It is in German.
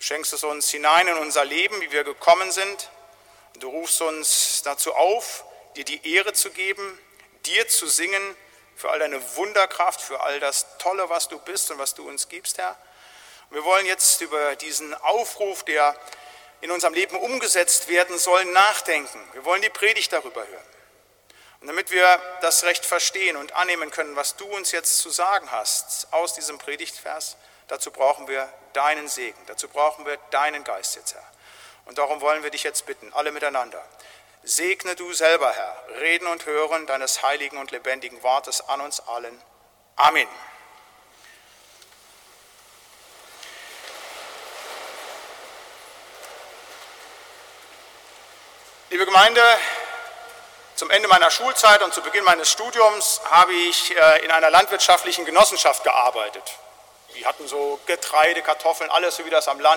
schenkst es uns hinein in unser Leben, wie wir gekommen sind. Und du rufst uns dazu auf, dir die Ehre zu geben, dir zu singen, für all deine Wunderkraft, für all das Tolle, was du bist und was du uns gibst, Herr. Und wir wollen jetzt über diesen Aufruf, der in unserem Leben umgesetzt werden soll, nachdenken. Wir wollen die Predigt darüber hören. Und damit wir das recht verstehen und annehmen können, was du uns jetzt zu sagen hast aus diesem Predigtvers, dazu brauchen wir deinen Segen, dazu brauchen wir deinen Geist jetzt, Herr. Und darum wollen wir dich jetzt bitten, alle miteinander. Segne du selber, Herr, Reden und Hören deines heiligen und lebendigen Wortes an uns allen. Amen. Liebe Gemeinde, zum Ende meiner Schulzeit und zu Beginn meines Studiums habe ich in einer landwirtschaftlichen Genossenschaft gearbeitet. Die hatten so Getreide, Kartoffeln, alles so wie das am Land